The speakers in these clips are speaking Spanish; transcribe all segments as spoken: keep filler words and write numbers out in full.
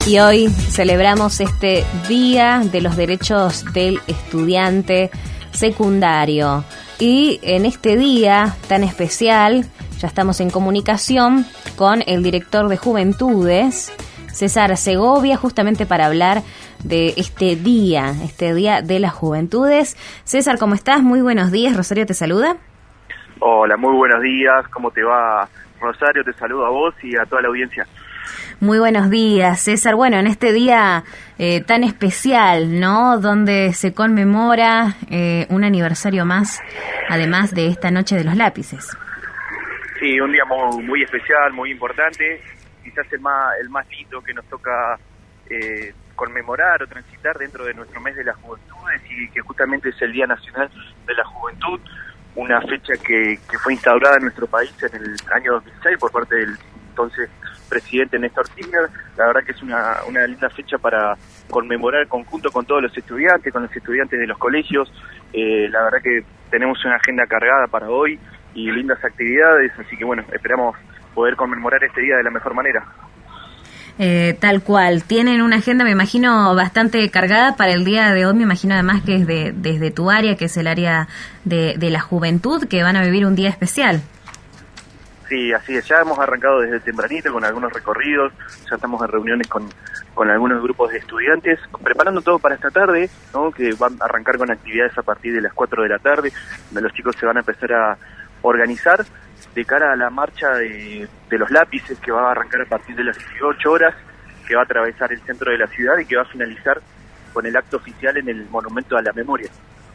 Y hoy celebramos este Día de los Derechos del Estudiante Secundario. Y en este día tan especial ya estamos en comunicación con el director de Juventudes, César Segovia, justamente para hablar de este día, este Día de las Juventudes. César, ¿cómo estás? Muy buenos días. Rosario te saluda. Hola, muy buenos días. ¿Cómo te va, Rosario? Te saludo a vos y a toda la audiencia. Muy buenos días, César. Bueno, en este día eh, tan especial, ¿no? Donde se conmemora eh, un aniversario más, además de esta Noche de los Lápices. Sí, un día muy, muy especial, muy importante. Quizás el más, el más lindo que nos toca eh, conmemorar o transitar dentro de nuestro mes de las Juventudes, y que justamente es el Día Nacional de la Juventud, una fecha que, que fue instaurada en nuestro país en el año dos mil seis por parte del entonces presidente Néstor Kirchner. La verdad que es una, una linda fecha para conmemorar conjunto con todos los estudiantes, con los estudiantes de los colegios. Eh, la verdad que tenemos una agenda cargada para hoy y lindas actividades, así que bueno, esperamos poder conmemorar este día de la mejor manera. Eh, tal cual, tienen una agenda, me imagino, bastante cargada para el día de hoy. Me imagino además que es de, desde tu área, que es el área de, de la juventud, que van a vivir un día especial. Sí, así es, ya hemos arrancado desde tempranito con algunos recorridos, ya estamos en reuniones con, con algunos grupos de estudiantes, preparando todo para esta tarde, ¿no? Que van a arrancar con actividades a partir de las cuatro de la tarde, donde los chicos se van a empezar a organizar de cara a la marcha de, de los lápices, que va a arrancar a partir de las dieciocho horas, que va a atravesar el centro de la ciudad y que va a finalizar con el acto oficial en el Monumento a la Memoria.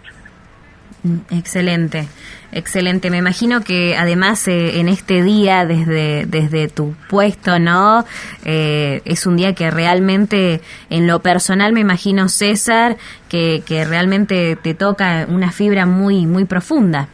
Excelente, excelente. Me imagino que además eh, en este día, desde desde tu puesto, ¿no? Eh, es un día que realmente, en lo personal, me imagino, César, que, que realmente te toca una fibra muy muy profunda.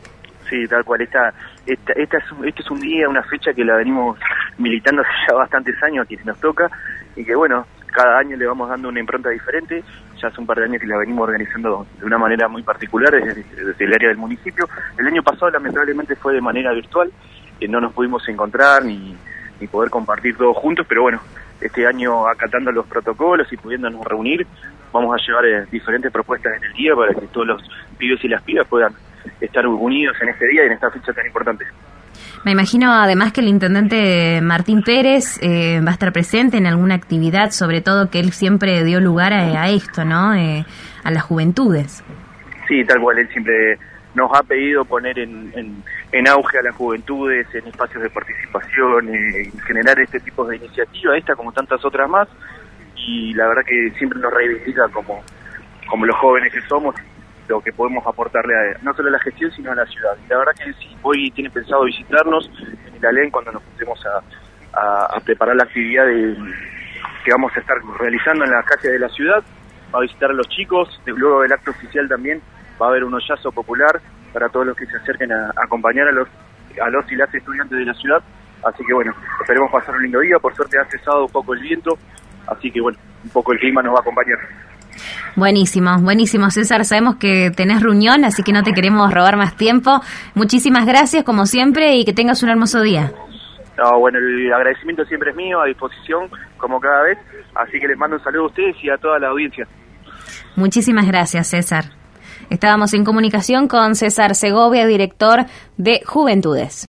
Sí, tal cual. Esta, esta, esta es, este es un día, una fecha que la venimos militando hace ya bastantes años a quienes nos toca, y que bueno, cada año le vamos dando una impronta diferente. Ya hace un par de años que la venimos organizando de una manera muy particular desde, desde el área del municipio. El año pasado lamentablemente fue de manera virtual, que no nos pudimos encontrar ni, ni poder compartir todos juntos, pero bueno, este año, acatando los protocolos y pudiéndonos reunir, vamos a llevar eh, diferentes propuestas en el día para que todos los pibes y las pibas puedan estar unidos en este día y en esta fecha tan importante. Me imagino además que el intendente Martín Pérez eh, va a estar presente en alguna actividad, sobre todo que él siempre dio lugar a, a esto, ¿no? Eh, a las juventudes. Sí, tal cual, él siempre nos ha pedido poner en, en, en auge a las juventudes, en espacios de participación, eh, generar este tipo de iniciativas, esta como tantas otras más, y la verdad que siempre nos reivindica como, como los jóvenes que somos, lo que podemos aportarle a, no solo a la gestión, sino a la ciudad. Y la verdad que si hoy tiene pensado visitarnos en el Alén, cuando nos juntemos a, a, a preparar la actividad de, que vamos a estar realizando en la calle de la ciudad, va a visitar a los chicos, luego del acto oficial también va a haber un hoyazo popular para todos los que se acerquen a, a acompañar a los, a los y las estudiantes de la ciudad. Así que bueno, esperemos pasar un lindo día. Por suerte ha cesado un poco el viento, así que bueno, un poco el clima nos va a acompañar. Buenísimo, buenísimo, César. Sabemos que tenés reunión, así que no te queremos robar más tiempo. Muchísimas gracias, como siempre, y que tengas un hermoso día. No, bueno, el agradecimiento siempre es mío, a disposición, como cada vez. Así que les mando un saludo a ustedes y a toda la audiencia. Muchísimas gracias, César. Estábamos en comunicación con César Segovia, director de Juventudes.